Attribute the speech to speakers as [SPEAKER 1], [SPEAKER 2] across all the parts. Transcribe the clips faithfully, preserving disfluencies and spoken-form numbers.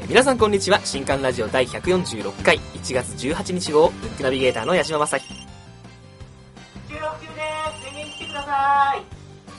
[SPEAKER 1] 皆さんこんにちは。新刊ラジオ第ひゃくよんじゅうろっかいいちがつじゅうはちにち号ブックナビゲーターの矢島正樹。
[SPEAKER 2] 収録中です。電源切ってください。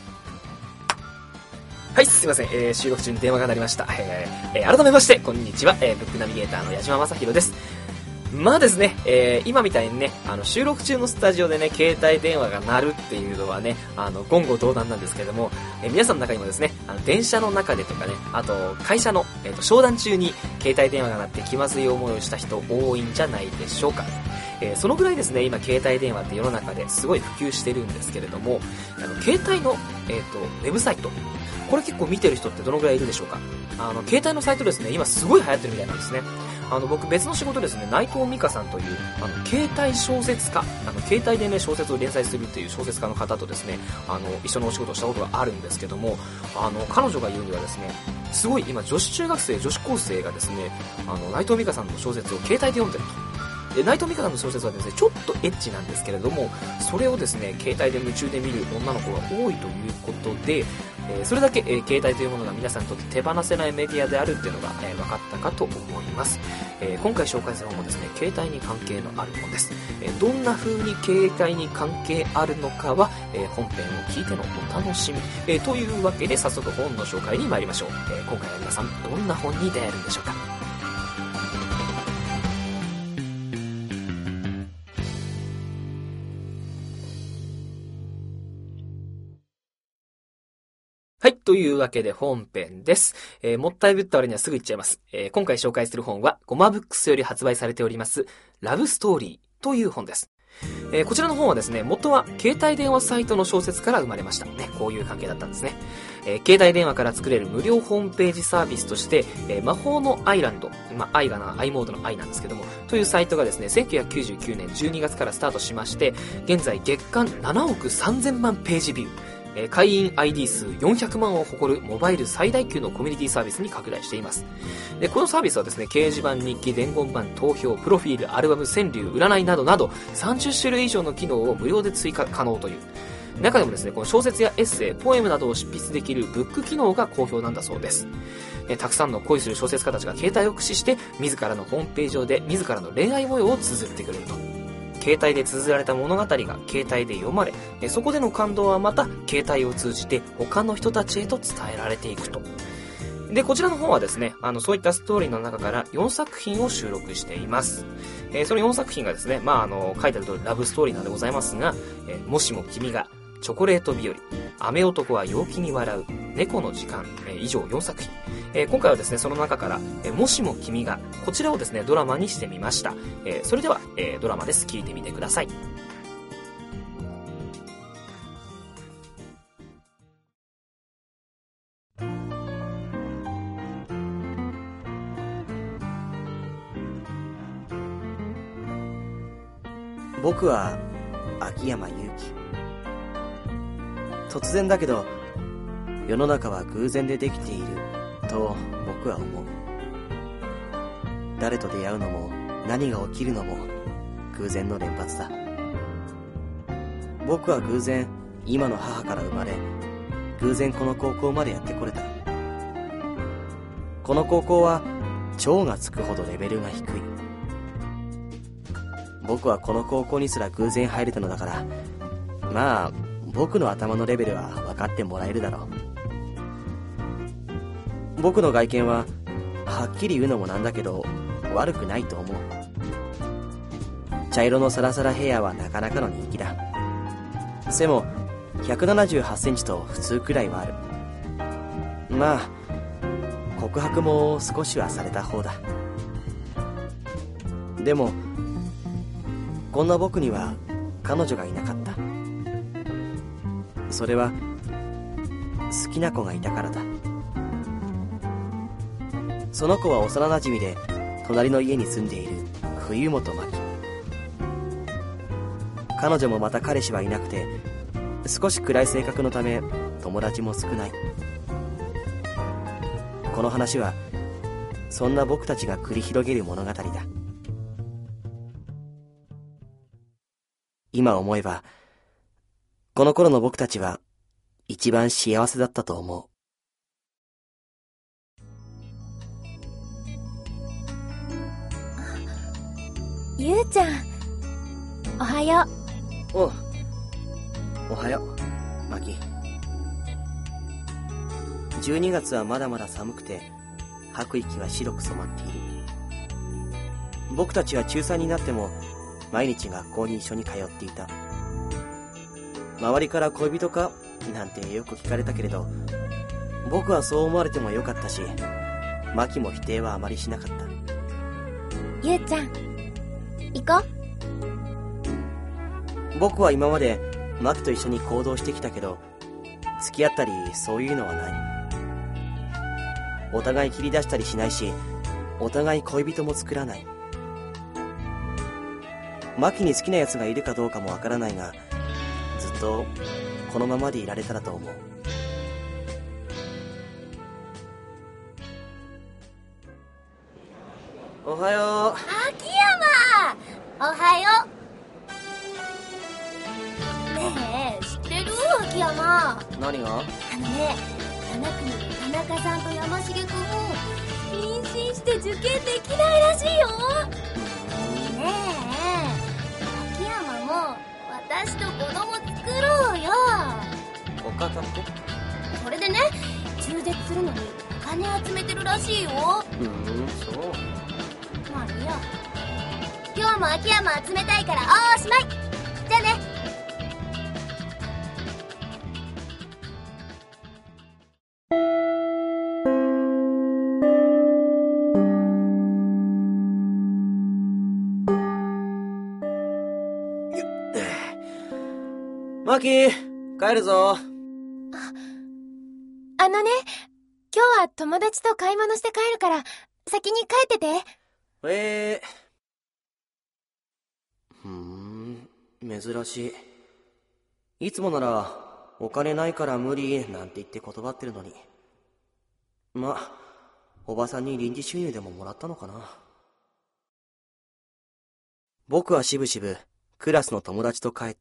[SPEAKER 1] はい、すいません、えー、収録中に電話が鳴りました、えーえー、改めましてこんにちは、えー、ブックナビゲーターの矢島正宏です。まあですね、えー、今みたいにね、あの収録中のスタジオでね、携帯電話が鳴るっていうのはね、あの言語道断なんですけども、えー、皆さんの中にもですね、あの電車の中でとかね、あと会社の、えー、と商談中に携帯電話が鳴って気まずい思いをした人多いんじゃないでしょうか。えー、そのぐらいですね、今携帯電話って世の中ですごい普及してるんですけれども、あの携帯の、えー、とウェブサイト、これ結構見てる人ってどのぐらいいるでしょうか。あの携帯のサイトですね、今すごい流行ってるみたいなんですね。あの僕別の仕事ですね、内藤美香さんというあの携帯小説家、あの携帯でね小説を連載するっていう小説家の方とですね、あの一緒のお仕事をしたことがあるんですけども、あの彼女が言うにはですね、すごい今女子中学生女子高生がですね、あの内藤美香さんの小説を携帯で読んでると。で内藤美香さんの小説はですね、ちょっとエッチなんですけれども、それをですね携帯で夢中で見る女の子が多いということで、えー、それだけ、えー、携帯というものが皆さんにとって手放せないメディアであるっていうのが、えー、分かったかと思います。えー、今回紹介する本もですね、携帯に関係のある本です。えー、どんな風に携帯に関係あるのかは、えー、本編を聞いてのお楽しみ、えー、というわけで早速本の紹介に参りましょう。えー、今回は皆さんどんな本に出会えるんでしょうか。はい。というわけで本編です。えー、もったいぶった割にはすぐ言っちゃいます。えー、今回紹介する本は、ゴマブックスより発売されております、ラブストーリーという本です。えー、こちらの本はですね、元は携帯電話サイトの小説から生まれました。ね、こういう関係だったんですね。えー、携帯電話から作れる無料ホームページサービスとして、えー、魔法のアイランド、まあ、アイがな、アイモードのアイなんですけども、というサイトがですね、せんきゅうひゃくきゅうじゅうきゅうねんじゅうにがつからスタートしまして、現在月間ななおくさんぜんまんページビュー、えー、会員 アイディー 数よんひゃくまんを誇るモバイル最大級のコミュニティサービスに拡大しています。で、このサービスはですね、掲示板、日記、伝言板、投票、プロフィール、アルバム、川柳、占いなどなどさんじゅっしゅるい以上の機能を無料で追加可能という。中でもですね、この小説やエッセイ、ポエムなどを執筆できるブック機能が好評なんだそうです。えー、たくさんの恋する小説家たちが携帯を駆使して自らのホームページ上で自らの恋愛模様を綴ってくれると。携帯で綴られた物語が携帯で読まれ、そこでの感動はまた携帯を通じて他の人たちへと伝えられていくと。で、こちらの本はですね、あの、そういったストーリーの中からよんさくひんを収録しています。えー、そのよんさくひんがですね、まあ、あの、書いてある通りラブストーリーなんでございますが、えー、もしも君が、チョコレート日和、雨男は陽気に笑う、猫の時間、えー、以上よんさくひん。えー、今回はですね、その中から、えー、もしも君が、こちらをですね、ドラマにしてみました。えー、それでは、えー、ドラマです。聞いてみてください。
[SPEAKER 3] 僕は秋山祐希。突然だけど世の中は偶然でできていると僕は思う。誰と出会うのも何が起きるのも偶然の連発だ。僕は偶然今の母から生まれ、偶然この高校までやってこれた。この高校は超がつくほどレベルが低い。僕はこの高校にすら偶然入れたのだから、まあ僕の頭のレベルは分かってもらえるだろう。僕の外見ははっきり言うのもなんだけど悪くないと思う。茶色のサラサラヘアはなかなかの人気だ。背もひゃくななじゅうはちセンチと普通くらいはある。まあ告白も少しはされた方だ。でもこんな僕には彼女がいなかった。それは好きな子がいたからだ。その子は幼なじみで隣の家に住んでいる冬本真希。彼女もまた彼氏はいなくて少し暗い性格のため友達も少ない。この話はそんな僕たちが繰り広げる物語だ。今思えばこの頃の僕たちは一番幸せだったと思う。
[SPEAKER 4] ゆうちゃん、おはよう。
[SPEAKER 3] おう。おはよう、マキ。じゅうにがつはまだまだ寒くて、吐く息は白く染まっている。僕たちは中さんになっても、毎日学校に一緒に通っていた。周りから恋人かなんてよく聞かれたけれど、僕はそう思われてもよかったし、マキも否定はあまりしなかった。
[SPEAKER 4] ゆうちゃん、行こ
[SPEAKER 3] う。僕は今までマキと一緒に行動してきたけど、付き合ったりそういうのはない。お互い切り出したりしないし、お互い恋人も作らない。マキに好きな奴がいるかどうかもわからないが、ずっとこのままでいられたらと思う。おはよう。
[SPEAKER 4] 秋山、おはよう。ねえ、知ってる？秋山。
[SPEAKER 3] 何が？
[SPEAKER 4] あのね、田中君、田中さんと山重君も妊娠して受験できないらしいよ。ねえ、秋山も私と子供作ろうよ。
[SPEAKER 3] お母さんと？
[SPEAKER 4] それでね、中絶するのにお金集めてるらしいよ。
[SPEAKER 3] うーん、そう。
[SPEAKER 4] まあいいや。今日も秋山集めたいからおしまい。じゃあね。
[SPEAKER 3] マキ、帰るぞ。
[SPEAKER 4] あ、あのね、今日は友達と買い物して帰るから先に帰ってて。
[SPEAKER 3] えー。ふーん、珍しい。いつもなら、お金ないから無理なんて言って断ってるのに。ま、おばさんに臨時収入でももらったのかな。僕はしぶしぶ、クラスの友達と帰った。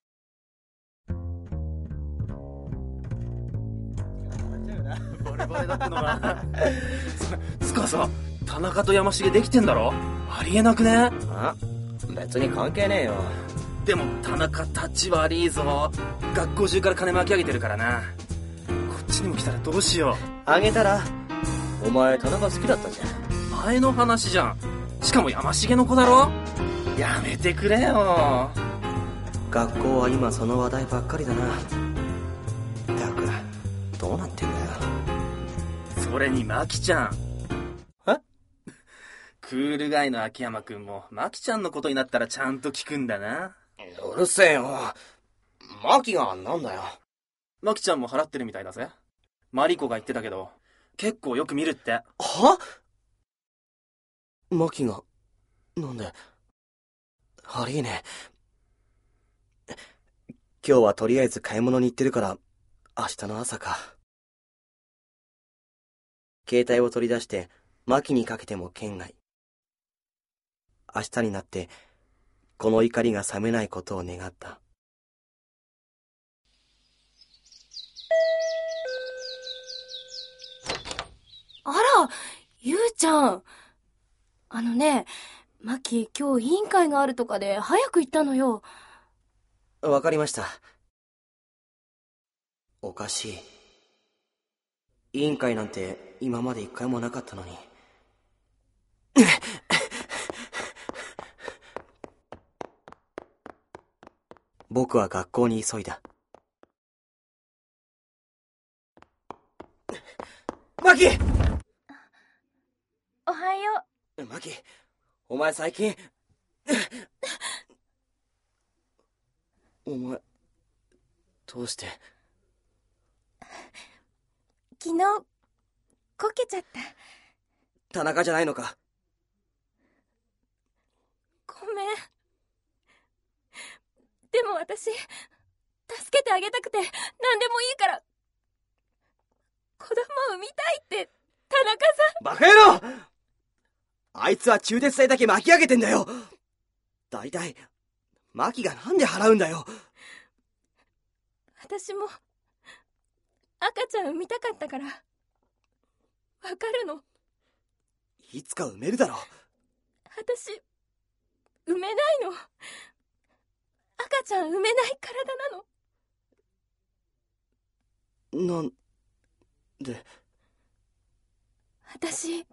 [SPEAKER 5] バレバレだってのがつかさ、田中と山重できてんだろ。ありえなくね？
[SPEAKER 3] あ、別に関係ねえよ。
[SPEAKER 5] でも田中立ち悪いぞ。学校中から金巻き上げてるからな。こっちにも来たらどうしよう。
[SPEAKER 3] あげたら？お前田中好きだったじゃん。
[SPEAKER 5] 前の話じゃん。しかも山重の子だろ。やめてくれよ。
[SPEAKER 3] 学校は今その話題ばっかりだな。ったくどうなってんだよ。
[SPEAKER 5] それにマキちゃん。
[SPEAKER 3] え？
[SPEAKER 5] クールガイの秋山くんもマキちゃんのことになったらちゃんと聞くんだな。
[SPEAKER 3] うるせえよ。マキがなんだよ。
[SPEAKER 5] マキちゃんも払ってるみたいだぜ。マリコが言ってたけど結構よく見るって。
[SPEAKER 3] は？マキがなんで？ありえねえ。今日はとりあえず買い物に行ってるから明日の朝か。携帯を取り出してマキにかけても圏外。明日になってこの怒りが冷めないことを願った。
[SPEAKER 4] あら、ゆうちゃん。あのね、マキ今日委員会があるとかで早く行ったのよ。
[SPEAKER 3] わかりました。おかしい。委員会なんて今まで一回もなかったのに。僕は学校に急いだ。マキ！
[SPEAKER 4] おはよ
[SPEAKER 3] う。マキ、お前最近お前どうして？
[SPEAKER 4] 昨日こけちゃった。
[SPEAKER 3] 田中じゃないのか？
[SPEAKER 4] ごめん。でも私助けてあげたくて何でもいいから子供産みたいって田中さん。
[SPEAKER 3] バカ野郎！あいつは中絶代だけ巻き上げてんだよ。だいたいマキがなんで払うんだよ。
[SPEAKER 4] 私も赤ちゃん産みたかったからわかるの。
[SPEAKER 3] いつか産めるだろ。
[SPEAKER 4] 私産めないの。赤ちゃん産めない体なの。
[SPEAKER 3] なんで。
[SPEAKER 4] 私。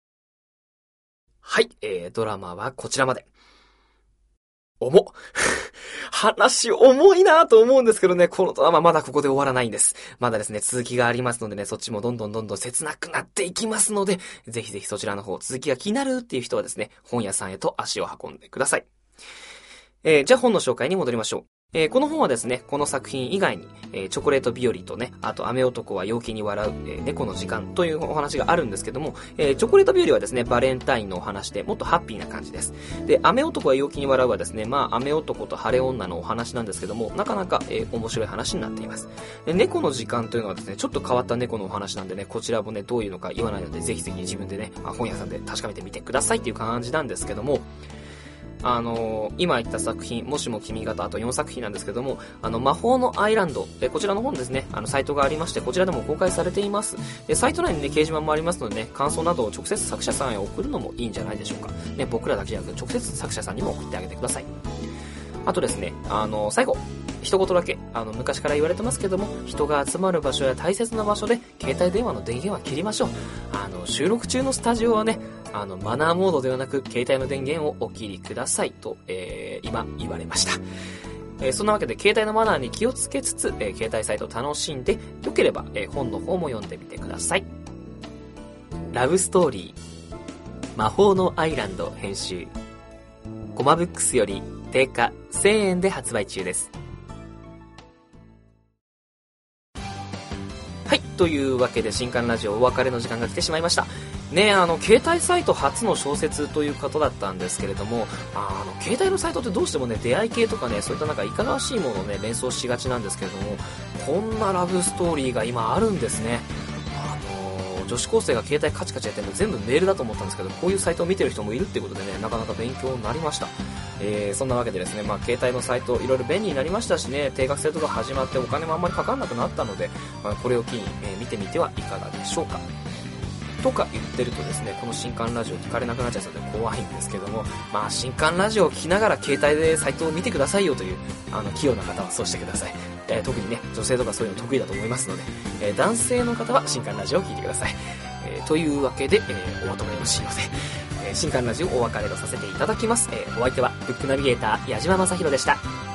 [SPEAKER 1] はい、えー、ドラマはこちらまで。重っ。話重いなと思うんですけどね、このドラマまだここで終わらないんです。まだですね、続きがありますのでね、そっちもどんどんどんどん切なくなっていきますので、ぜひぜひそちらの方、続きが気になるっていう人はですね、本屋さんへと足を運んでください。えー、じゃあ本の紹介に戻りましょう。えー、この本はですね、この作品以外に、えー、チョコレート日和とね、あと雨男は陽気に笑う、えー、猫の時間というお話があるんですけども、えー、チョコレート日和はですね、バレンタインのお話でもっとハッピーな感じです。で、雨男は陽気に笑うはですね、まあ、雨男と晴れ女のお話なんですけども、なかなか、えー、面白い話になっています。で、猫の時間というのはですね、ちょっと変わった猫のお話なんでね、こちらもね、どういうのか言わないので、ぜひぜひ自分でね、本屋さんで確かめてみてくださいっていう感じなんですけども、あのー、今言った作品、もしも君がとあとよんさく品なんですけども、あの、魔法のアイランド、えこちらの本ですね、あの、サイトがありまして、こちらでも公開されています。で、サイト内にね、掲示板もありますのでね、感想などを直接作者さんへ送るのもいいんじゃないでしょうか。ね、僕らだけじゃなく、直接作者さんにも送ってあげてください。あとですね、あの、最後、一言だけ、あの、昔から言われてますけども、人が集まる場所や大切な場所で、携帯電話の電源は切りましょう。あの、収録中のスタジオはね、あの、マナーモードではなく、携帯の電源をお切りくださいと、えー、今言われました。えー、そんなわけで、携帯のマナーに気をつけつつ、えー、携帯サイトを楽しんで、よければ、えー、本の方も読んでみてください。ラブストーリー、魔法のアイランド編集、コマブックスより定価せんえんで発売中です。はい、というわけで新刊ラジオお別れの時間が来てしまいました。ね、あの携帯サイト初の小説という方だったんですけれども、あの携帯のサイトってどうしてもね、出会い系とかね、そういったなんかいかがわしいものをね連想しがちなんですけれども、こんなラブストーリーが今あるんですね。あの女子高生が携帯カチカチやってるの全部メールだと思ったんですけど、こういうサイトを見てる人もいるっていうことでね、なかなか勉強になりました。えー、そんなわけでですね、まあ携帯のサイトいろいろ便利になりましたしね、定額制とか始まってお金もあんまりかかんなくなったので、まあ、これを機に、えー、見てみてはいかがでしょうか。とか言ってるとですね、この新刊ラジオ聞かれなくなっちゃうので怖いんですけども、まあ新刊ラジオを聞きながら携帯でサイトを見てくださいよという、あの器用な方はそうしてください。えー、特にね、女性とかそういうの得意だと思いますので、えー、男性の方は新刊ラジオを聞いてください。えー、というわけで、えー、おまとめのしようで、えー、新刊ラジオお別れとさせていただきます。えー、お相手はブックナビゲーター矢島正宏でした。